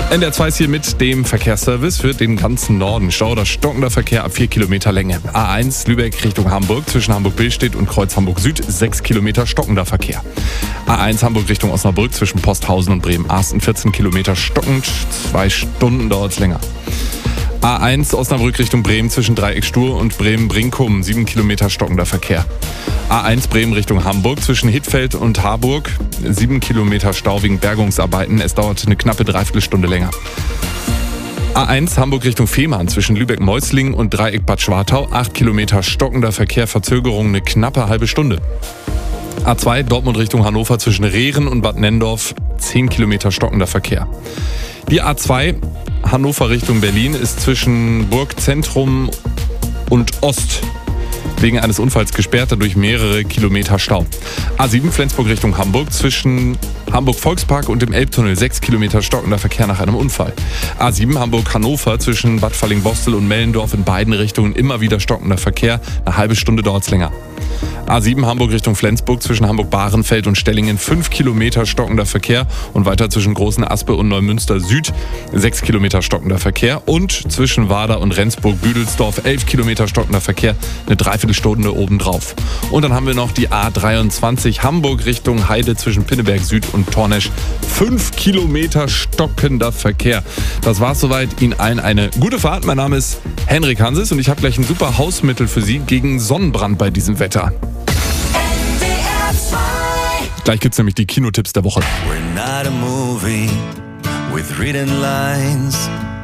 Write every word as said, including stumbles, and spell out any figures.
N D R zwei ist hier mit dem Verkehrsservice für den ganzen Norden. Stau oder stockender Verkehr ab vier Kilometer Länge. A eins Lübeck Richtung Hamburg zwischen Hamburg-Billstedt und Kreuz Hamburg Süd sechs Kilometer stockender Verkehr. A eins Hamburg Richtung Osnabrück zwischen Posthausen und Bremen-Arsten vierzehn Kilometer stockend, zwei Stunden dauert es länger. A eins Osnabrück Richtung Bremen zwischen Dreieck Stur und Bremen-Brinkum sieben Kilometer stockender Verkehr. A eins Bremen Richtung Hamburg zwischen Hittfeld und Harburg sieben Kilometer Stau wegen Bergungsarbeiten. Es dauert eine knappe Dreiviertelstunde länger. A eins Hamburg Richtung Fehmarn zwischen Lübeck-Meusling und Dreieck Bad Schwartau acht Kilometer stockender Verkehr, Verzögerung eine knappe halbe Stunde. A zwei Dortmund Richtung Hannover zwischen Rehren und Bad Nenndorf zehn Kilometer stockender Verkehr. Die A zwei Hannover Richtung Berlin ist zwischen Burgzentrum und Ost wegen eines Unfalls gesperrt, dadurch mehrere Kilometer Stau. A sieben Flensburg Richtung Hamburg zwischen Hamburg-Volkspark und dem Elbtunnel sechs Kilometer stockender Verkehr nach einem Unfall. A sieben Hamburg-Hannover zwischen Bad Falling-Bostel und Mellendorf in beiden Richtungen immer wieder stockender Verkehr, eine halbe Stunde dauert es länger. A sieben Hamburg Richtung Flensburg zwischen Hamburg-Bahrenfeld und Stellingen fünf Kilometer stockender Verkehr und weiter zwischen Großen Aspe und Neumünster Süd sechs Kilometer stockender Verkehr und zwischen Wader und Rendsburg-Büdelsdorf elf Kilometer stockender Verkehr, eine Dreiviertelstunde obendrauf. Und dann haben wir noch die A dreiundzwanzig Hamburg Richtung Heide zwischen Pinneberg Süd und Tornesch fünf Kilometer stockender Verkehr. Das war's soweit. Ihnen allen eine gute Fahrt. Mein Name ist Henrik Hanses und ich habe gleich ein super Hausmittel für Sie gegen Sonnenbrand bei diesem Wetter. Gleich gibt's nämlich die Kinotipps der Woche. We're not a movie with written lines.